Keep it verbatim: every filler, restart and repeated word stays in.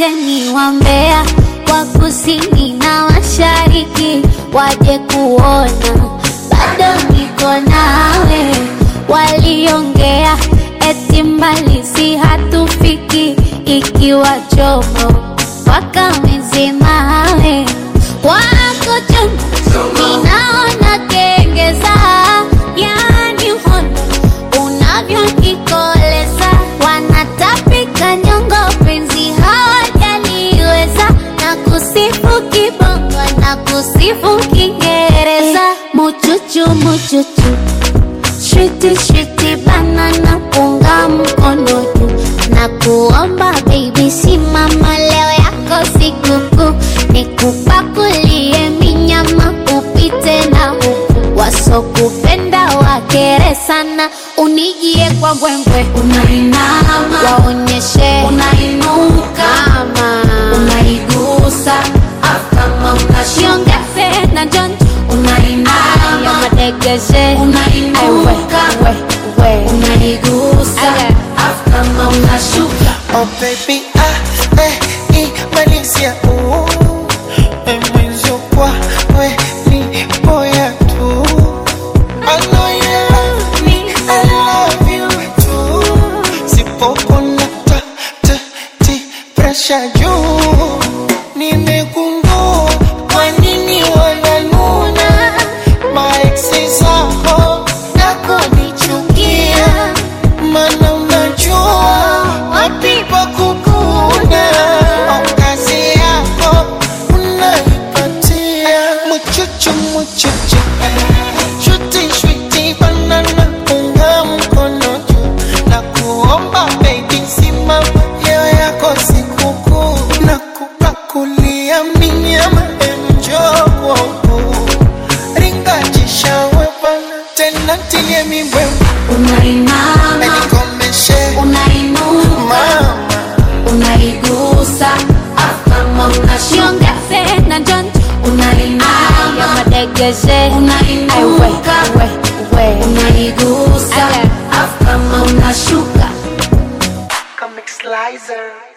Waiteni wa Mbeya, wa kusini na mashariki, waje kuona bado niko nawe. Waliongea eti mbali si hatufiki, ikiwa chomo wakamezemawe. Wako chongo ninaona kengeza, yani hondo unavyonikoleza. Wanatapika nyongo penzi hawajaliweza, na kusifu kibongo na kusifu Kiingereza. Muchuchu muchuchu, shiti shiti banana, punga mkono juu na kuomba baby simama, leo yako sikukuu. Nikupakulie minyama upite na huku, wasokupenda wakere sana. Unijie kwa mbwembwe, unainama waonyeshe unainuka, kama unaigusa kama unashiongeze na jonjo. Unainama madegeshe unainuka, unaigusa kama unashuka. Oh baby, ah, eh, i, Malaysia, ooh. Eh, mwenzo kwa, we, ni, boya tu. I know you love me, I love you too. Sipopo na ta, ta, ti, pressure juu. Nimegundua kwa nini wananuna maeksi zako na kunichukia, mana unajua wapi pa kukuna. Kazi yako unaipatia. Muchuchu muchuchu, shuti shuti banana, punga mkono juu na kuomba baby simama, leo yako sikukuu. Na kupakulia minyama enjo kwa ukuu, ringa jishawe bana tena tilie mibwe. Unainama Nikomeshe unainuka, mama, unaigusa kama unashiongeze na jonjo. Unainama madegeshe unainuka, unaigusa kama unashuka. Comic Slicer.